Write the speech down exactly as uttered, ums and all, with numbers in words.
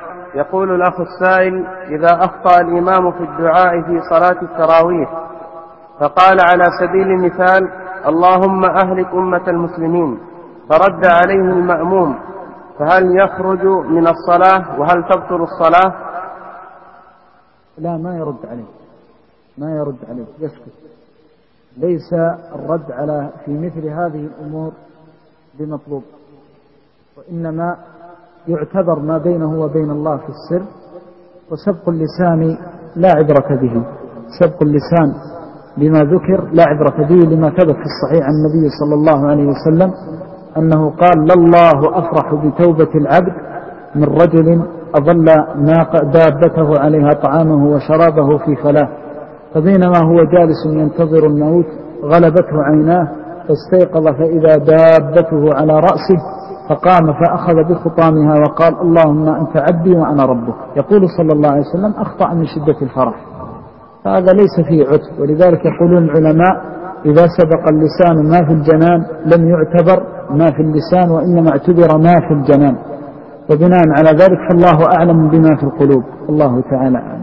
يقول الأخ السائل: إذا أخطأ الإمام في الدعاء في صلاة التراويح فقال على سبيل المثال: اللهم أهلك أمة المسلمين، فرد عليه المأموم، فهل يخرج من الصلاة وهل تبطل الصلاة؟ لا، ما يرد عليه، ما يرد عليه، يسكت. ليس الرد على في مثل هذه الأمور بمطلوب، وإنما يعتبر ما بينه وبين الله في السر، وسبق اللسان لا عبرة به. سبق اللسان بما ذكر لا عبرة به، لما ثبت في الصحيح عن النبي صلى الله عليه وسلم أنه قال: لله أفرح بتوبة العبد من رجل أظل دابته عليها طعامه وشرابه في فلاة، فبينما هو جالس ينتظر الموت غلبته عيناه فاستيقظ فإذا دابته على رأسه، فقام فأخذ بخطامها وقال: اللهم أنت عبدي وأنا ربك. يقول صلى الله عليه وسلم: أخطأ من شدة الفرح. فهذا ليس فيه عتب، ولذلك يقولون العلماء: إذا سبق اللسان ما في الجنان لم يعتبر ما في اللسان، وإنما اعتبر ما في الجنان. وبناء على ذلك فالله أعلم بما في القلوب، الله تعالى.